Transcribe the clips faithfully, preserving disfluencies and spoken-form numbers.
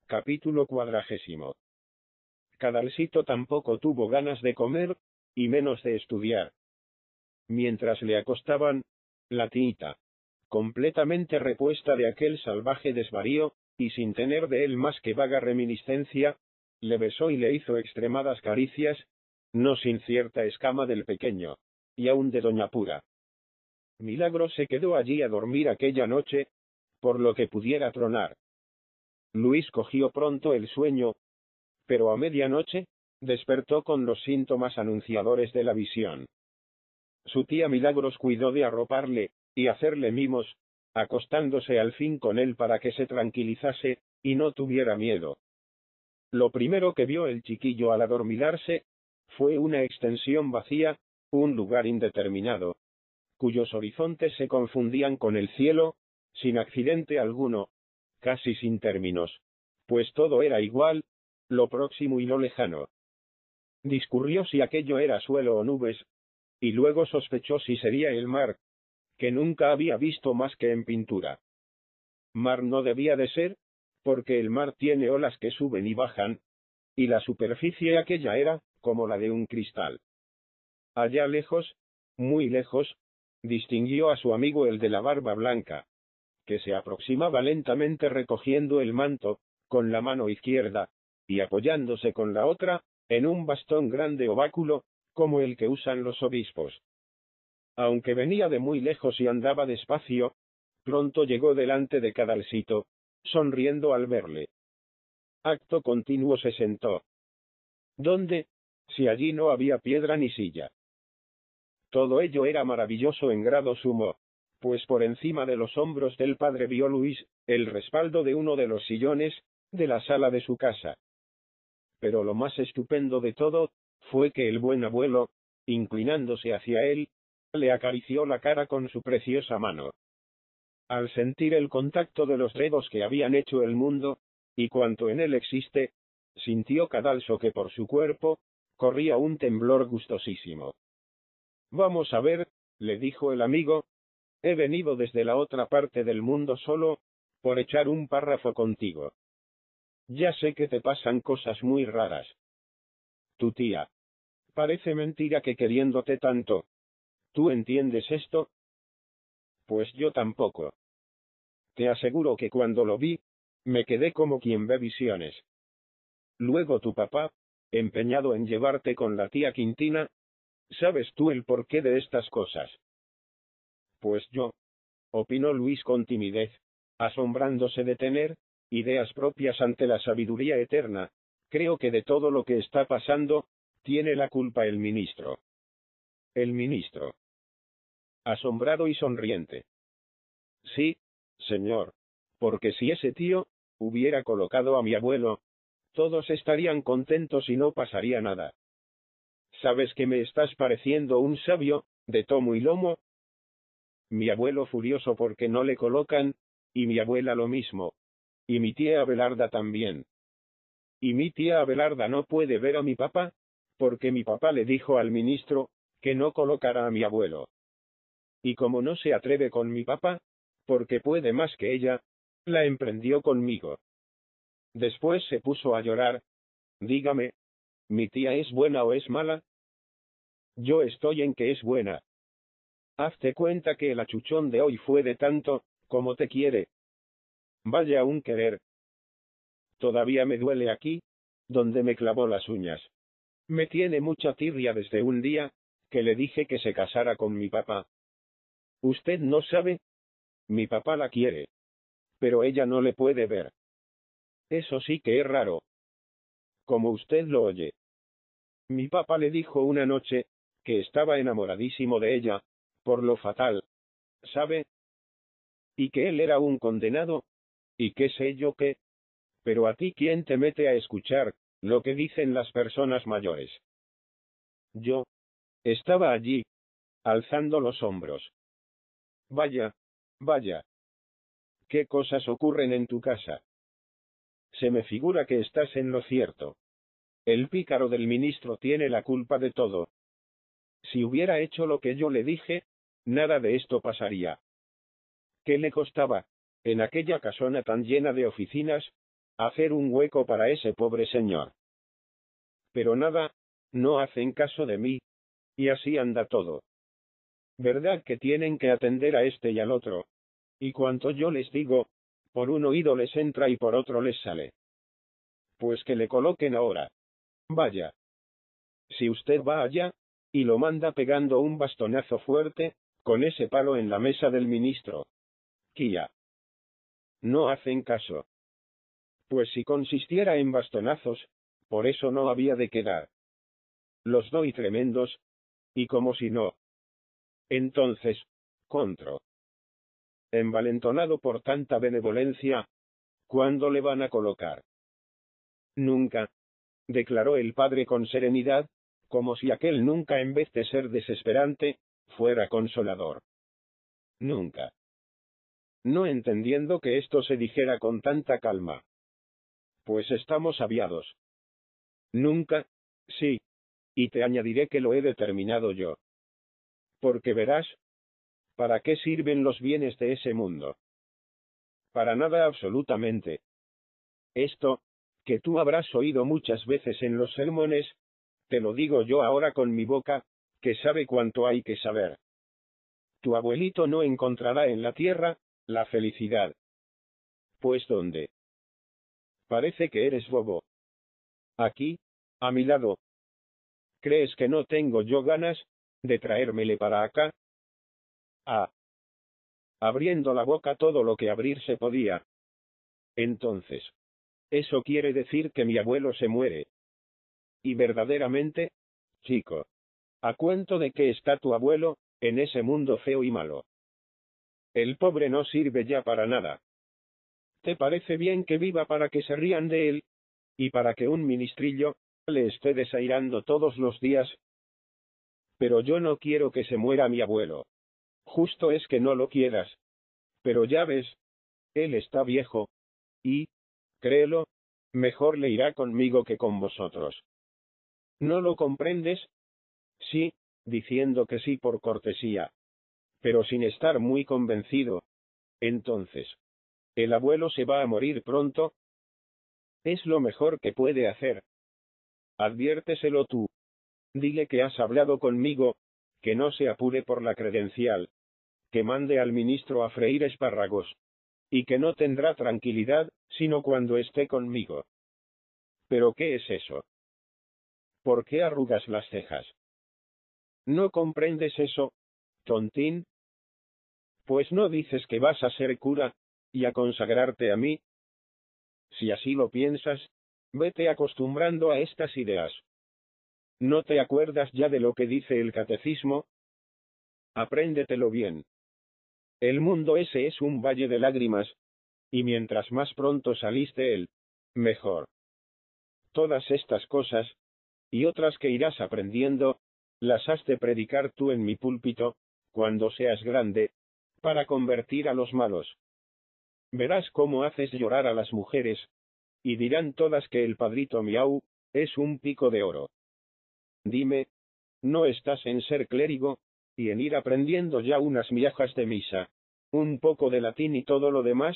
Capítulo cuadragésimo. Cadalsito tampoco tuvo ganas de comer, y menos de estudiar. Mientras le acostaban, la tita, completamente repuesta de aquel salvaje desvarío, y sin tener de él más que vaga reminiscencia, le besó y le hizo extremadas caricias, no sin cierta escama del pequeño, y aun de doña Pura. Milagro se quedó allí a dormir aquella noche, por lo que pudiera tronar. Luis cogió pronto el sueño, pero a medianoche, despertó con los síntomas anunciadores de la visión. Su tía Milagros cuidó de arroparle, y hacerle mimos, acostándose al fin con él para que se tranquilizase, y no tuviera miedo. Lo primero que vio el chiquillo al adormilarse, fue una extensión vacía, un lugar indeterminado, cuyos horizontes se confundían con el cielo, sin accidente alguno, casi sin términos, pues todo era igual, lo próximo y lo lejano. Discurrió si aquello era suelo o nubes, y luego sospechó si sería el mar, que nunca había visto más que en pintura. Mar no debía de ser, porque el mar tiene olas que suben y bajan, y la superficie aquella era, como la de un cristal. Allá lejos, muy lejos, distinguió a su amigo el de la barba blanca, que se aproximaba lentamente recogiendo el manto, con la mano izquierda, y apoyándose con la otra, en un bastón grande o báculo, como el que usan los obispos. Aunque venía de muy lejos y andaba despacio, pronto llegó delante de Cadalsito, sonriendo al verle. Acto continuo se sentó. ¿Dónde? Si allí no había piedra ni silla. Todo ello era maravilloso en grado sumo, pues por encima de los hombros del padre vio Luis el respaldo de uno de los sillones de la sala de su casa. Pero lo más estupendo de todo fue que el buen abuelo, inclinándose hacia él, le acarició la cara con su preciosa mano. Al sentir el contacto de los dedos que habían hecho el mundo, y cuanto en él existe, sintió Cadalso que por su cuerpo corría un temblor gustosísimo. Vamos a ver, le dijo el amigo, he venido desde la otra parte del mundo solo, por echar un párrafo contigo. Ya sé que te pasan cosas muy raras. Tu tía. Parece mentira que queriéndote tanto. ¿Tú entiendes esto? Pues yo tampoco. Te aseguro que cuando lo vi, me quedé como quien ve visiones. Luego tu papá, empeñado en llevarte con la tía Quintina, ¿sabes tú el porqué de estas cosas? Pues yo, opinó Luis con timidez, asombrándose de tener ideas propias ante la sabiduría eterna, creo que de todo lo que está pasando, tiene la culpa el ministro. El ministro. Asombrado y sonriente. Sí, señor, porque si ese tío hubiera colocado a mi abuelo, todos estarían contentos y no pasaría nada. ¿Sabes que me estás pareciendo un sabio, de tomo y lomo? Mi abuelo furioso porque no le colocan, y mi abuela lo mismo. Y mi tía Abelarda también. Y mi tía Abelarda no puede ver a mi papá, porque mi papá le dijo al ministro, que no colocara a mi abuelo. Y como no se atreve con mi papá, porque puede más que ella, la emprendió conmigo. Después se puso a llorar. Dígame, ¿mi tía es buena o es mala? Yo estoy en que es buena. Hazte cuenta que el achuchón de hoy fue de tanto, como te quiere. Vaya un querer. Todavía me duele aquí, donde me clavó las uñas. Me tiene mucha tirria desde un día, que le dije que se casara con mi papá. Usted no sabe. Mi papá la quiere. Pero ella no le puede ver. Eso sí que es raro. Como usted lo oye. Mi papá le dijo una noche, que estaba enamoradísimo de ella, por lo fatal. ¿Sabe? Y que él era un condenado. Y qué sé yo qué. Pero a ti ¿quién te mete a escuchar lo que dicen las personas mayores? Yo. Estaba allí, alzando los hombros. Vaya, vaya. ¿Qué cosas ocurren en tu casa? Se me figura que estás en lo cierto. El pícaro del ministro tiene la culpa de todo. Si hubiera hecho lo que yo le dije, nada de esto pasaría. ¿Qué le costaba, en aquella casona tan llena de oficinas, hacer un hueco para ese pobre señor. Pero nada, no hacen caso de mí, y así anda todo. ¿Verdad que tienen que atender a este y al otro? Y cuanto yo les digo, por un oído les entra y por otro les sale. Pues que le coloquen ahora. Vaya. Si usted va allá, y lo manda pegando un bastonazo fuerte, con ese palo en la mesa del ministro. Kia. No hacen caso. Pues si consistiera en bastonazos, por eso no había de quedar. Los doy tremendos, y como si no. Entonces, contro. Envalentonado por tanta benevolencia, ¿cuándo le van a colocar? Nunca, declaró el padre con serenidad, como si aquel nunca en vez de ser desesperante, fuera consolador. Nunca. No entendiendo que esto se dijera con tanta calma. Pues estamos aviados. Nunca, sí, y te añadiré que lo he determinado yo. Porque verás, ¿para qué sirven los bienes de ese mundo? Para nada absolutamente. Esto, que tú habrás oído muchas veces en los sermones, te lo digo yo ahora con mi boca, que sabe cuánto hay que saber. Tu abuelito no encontrará en la tierra la felicidad. Pues ¿dónde? Parece que eres bobo. Aquí, a mi lado. ¿Crees que no tengo yo ganas de traérmele para acá? Ah. Abriendo la boca todo lo que abrirse podía. Entonces, eso quiere decir que mi abuelo se muere. Y verdaderamente, chico, ¿a cuento de qué está tu abuelo, en ese mundo feo y malo? El pobre no sirve ya para nada. ¿Te parece bien que viva para que se rían de él? Y para que un ministrillo le esté desairando todos los días. Pero yo no quiero que se muera mi abuelo. Justo es que no lo quieras. Pero ya ves, él está viejo, y, créelo, mejor le irá conmigo que con vosotros. ¿No lo comprendes? Sí, diciendo que sí por cortesía, pero sin estar muy convencido. Entonces, ¿el abuelo se va a morir pronto? Es lo mejor que puede hacer. Adviérteselo tú. Dile que has hablado conmigo, que no se apure por la credencial, que mande al ministro a freír espárragos, y que no tendrá tranquilidad, sino cuando esté conmigo. ¿Pero qué es eso? ¿Por qué arrugas las cejas? ¿No comprendes eso, tontín? Pues no dices que vas a ser cura, y a consagrarte a mí. Si así lo piensas, vete acostumbrando a estas ideas. ¿No te acuerdas ya de lo que dice el catecismo? Apréndetelo bien. El mundo ese es un valle de lágrimas, y mientras más pronto salís de él, mejor. Todas estas cosas, y otras que irás aprendiendo, las has de predicar tú en mi púlpito, cuando seas grande, para convertir a los malos. Verás cómo haces llorar a las mujeres, y dirán todas que el padrito Miau es un pico de oro. Dime, ¿no estás en ser clérigo, y en ir aprendiendo ya unas miajas de misa, un poco de latín y todo lo demás?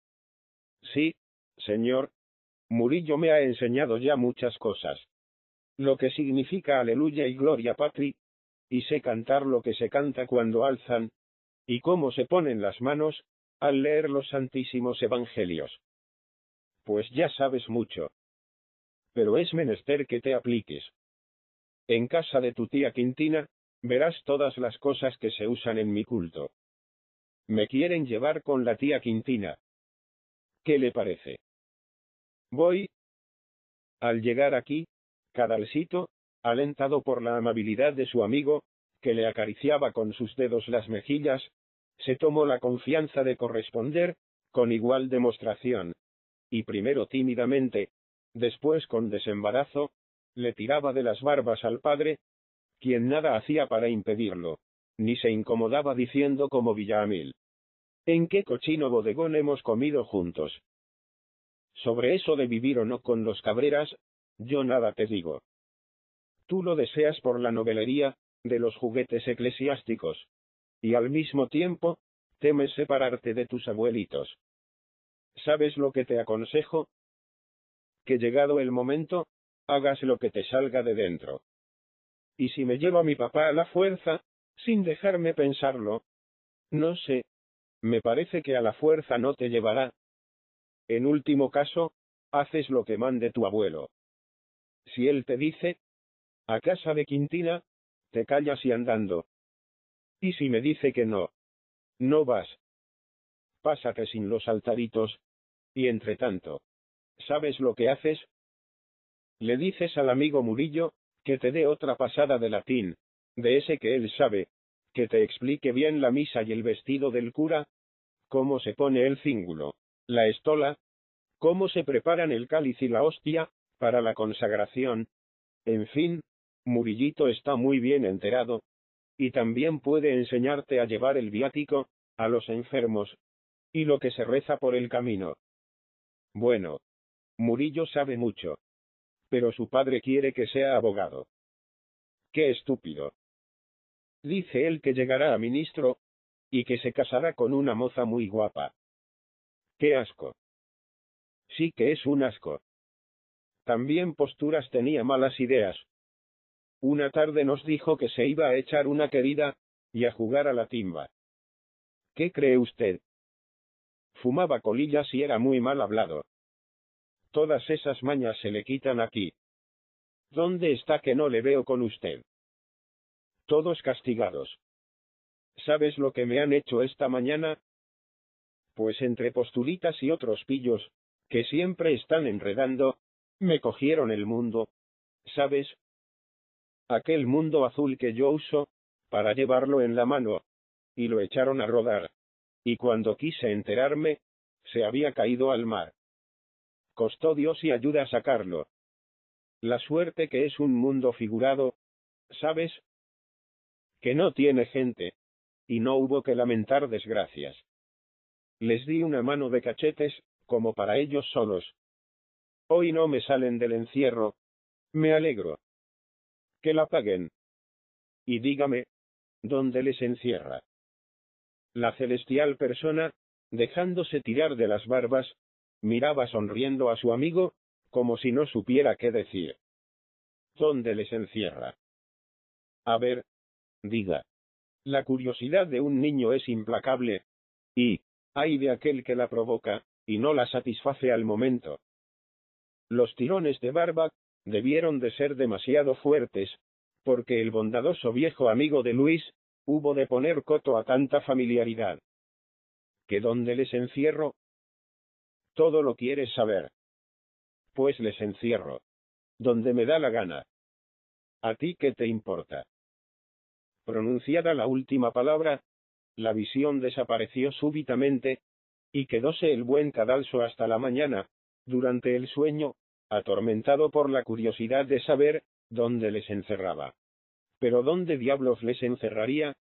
Sí, señor. Murillo me ha enseñado ya muchas cosas. Lo que significa aleluya y gloria patri, y sé cantar lo que se canta cuando alzan, y cómo se ponen las manos, al leer los santísimos evangelios. Pues ya sabes mucho. Pero es menester que te apliques. En casa de tu tía Quintina, verás todas las cosas que se usan en mi culto. Me quieren llevar con la tía Quintina. ¿Qué le parece? Voy. Al llegar aquí, Cadalsito, alentado por la amabilidad de su amigo, que le acariciaba con sus dedos las mejillas, se tomó la confianza de corresponder, con igual demostración, y primero tímidamente, después con desembarazo, le tiraba de las barbas al padre, quien nada hacía para impedirlo, ni se incomodaba diciendo como Villamil: ¿en qué cochino bodegón hemos comido juntos? Sobre eso de vivir o no con los Cabreras, yo nada te digo. Tú lo deseas por la novelería de los juguetes eclesiásticos, y al mismo tiempo, temes separarte de tus abuelitos. ¿Sabes lo que te aconsejo? que llegado el momento, hagas lo que te salga de dentro. ¿Y si me lleva mi papá a la fuerza, sin dejarme pensarlo? No sé. Me parece que a la fuerza no te llevará. En último caso, haces lo que mande tu abuelo. Si él te dice, a casa de Quintina, te callas y andando. Y si me dice que no, no vas. Pásate sin los altaritos, y entre tanto, ¿sabes lo que haces? Le dices al amigo Murillo, que te dé otra pasada de latín, de ese que él sabe, que te explique bien la misa y el vestido del cura, cómo se pone el cíngulo, la estola, cómo se preparan el cáliz y la hostia, para la consagración. En fin, Murillito está muy bien enterado, y también puede enseñarte a llevar el viático, a los enfermos, y lo que se reza por el camino. Bueno, Murillo sabe mucho, pero su padre quiere que sea abogado. ¡Qué estúpido! Dice él que llegará a ministro, y que se casará con una moza muy guapa. ¡Qué asco! Sí que es un asco. También Posturas tenía malas ideas. Una tarde nos dijo que se iba a echar una querida, y a jugar a la timba. ¿Qué cree usted? Fumaba colillas y era muy mal hablado. Todas esas mañas se le quitan aquí. ¿Dónde está que no le veo con usted? Todos castigados. ¿Sabes lo que me han hecho esta mañana? Pues entre Postulitas y otros pillos, que siempre están enredando, me cogieron el mundo, ¿sabes? Aquel mundo azul que yo uso, para llevarlo en la mano, y lo echaron a rodar. Y cuando quise enterarme, se había caído al mar. Costó Dios y ayuda a sacarlo. La suerte que es un mundo figurado, ¿sabes? Que no tiene gente, y no hubo que lamentar desgracias. Les di una mano de cachetes, como para ellos solos. Hoy no me salen del encierro. Me alegro. Que la paguen. Y dígame, ¿dónde les encierra? La celestial persona, dejándose tirar de las barbas, miraba sonriendo a su amigo, como si no supiera qué decir. ¿Dónde les encierra? A ver, diga. La curiosidad de un niño es implacable, y, ay de aquel que la provoca, y no la satisface al momento. Los tirones de barba, debieron de ser demasiado fuertes, porque el bondadoso viejo amigo de Luis, hubo de poner coto a tanta familiaridad. ¿Que dónde les encierro? Todo lo quieres saber. Pues les encierro. Donde me da la gana. ¿A ti qué te importa? Pronunciada la última palabra, la visión desapareció súbitamente, y quedóse el buen cadalso hasta la mañana, durante el sueño, atormentado por la curiosidad de saber, dónde les encerraba. Pero ¿dónde diablos les encerraría?